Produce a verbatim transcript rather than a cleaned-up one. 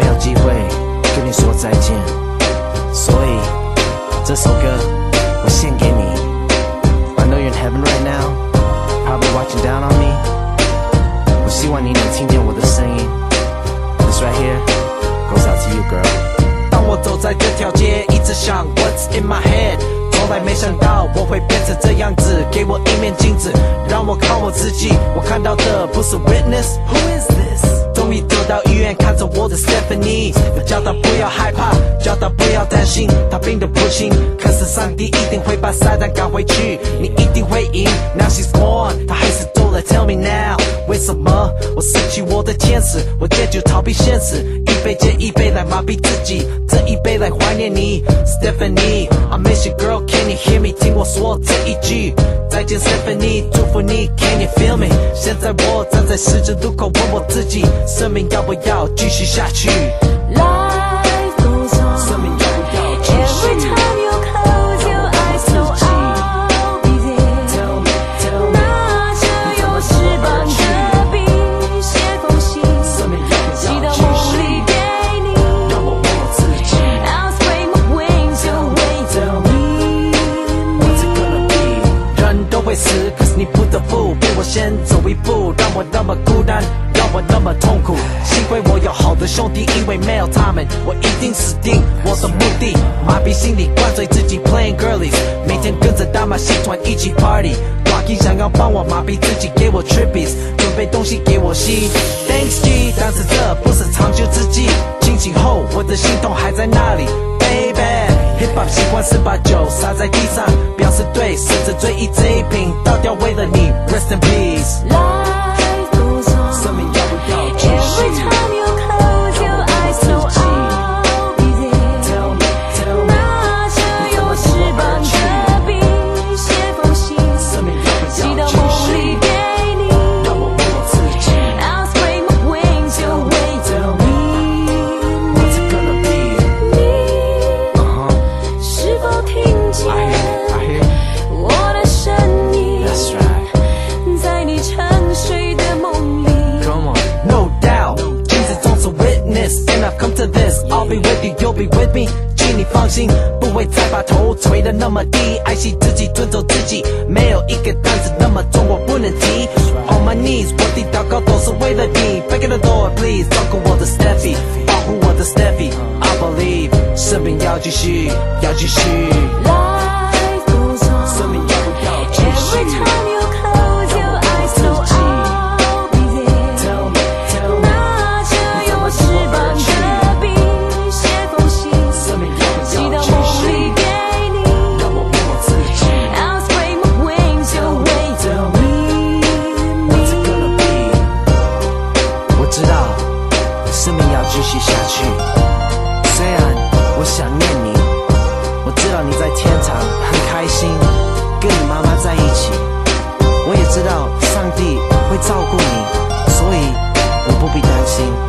有机会跟你说再见，所以这首歌我献给你。I know you're in heaven right now, probably watching down on me. 我希望你能听见我的声音。This right here goes out to you, girl. 当我走在这条街，一直想 What's in my head。从来没想到我会变成这样子，给我一面镜子，让我看我自己。我看到的不是 witness， Who is this？ 终于走到医院，看着我的 Stephanie， 我叫她不要害怕，叫她不要担心，她病得不轻，可是上帝一定会把撒旦赶回去，你一定会赢。Now she's gone， 她还是走了 ，Tell me now， 为什么我失去我的天使？我借酒逃避现实，一杯接一杯来麻痹自己，这一杯来怀念你 ，Stephanie。I miss you girl。Can you hear me？ 听我说这一句，再见 Stephanie， 祝福你 ，Can you feel me？ 现在我站在十字路口，问我自己，生命要不要继续下去 ？Life goes on， 生命要不要继续 ？Every time you close your eyes, so I'll be there。 Tell me, tell me， 拿着有翅膀的笔，写封信， 生命要不寄到要继续梦里给你。 让我问我自己 I'll spread my wings away ，Tell to me。What's it gonna be？ 人都会死，可是你不得不比我先走一步，让我那么孤单，让我那么痛苦。幸亏我有好的兄弟，因为没有他们，我一定死定。我的目的，麻痹心里，灌醉自己 playing girlies， 每天跟着大马戏团一起 party。Rocky 想要帮我麻痹自己，给我 trippies， 准备东西给我吸。Thanks G， 但是这不是长久之计。清醒后，我的心痛还在那里 ，baby。Hip hop 喜欢是把酒洒在地上，表示对，甚至追忆这一瓶，倒掉为了你 ，Rest in peace。 Life goes on， 生命要不要继 Every 续 time you close your eyes, so I'll be there。 ？Tell me, tell me， 拿着有翅膀的笔，写封信， 生命要不寄到要继续梦里？给你。 让我问我自己 I'll spread my wings away to ，Tell me， What's it gonna be？ 你 Uh-huh， 是否听见 I hear, I hear， 我的声音？ That's right， 在你沉睡的梦里。 Come on. No doubt， 镜子总是 witness，and I've come to this，I'll be with you，you'll be with me， 请你放心，不会再把头垂得那么低，爱惜自己，尊重自己，没有一个担子那么重，我不能提。On my knees， 我的祷告都是为了你 ，Break the door，please， 照顾我的 Steffi， 保护我的 Steffi，I believe， 生命要继续，要继续。 Life goes on， 生命要不要继 Every 续 time you close your eyes, so I'll be there。 ？Tell me, tell me， 拿着有翅膀的笔，写封信， 生命要不寄到要继续梦里？给你。 让我问我自己 I'll spread my wings away to ，Tell me。 me，What's it gonna be？ 我知道生命要继续下去，虽然我想念你，我知道你在天堂很开心，跟你妈妈在一起，我也知道上帝会照顾你，所以我不必担心。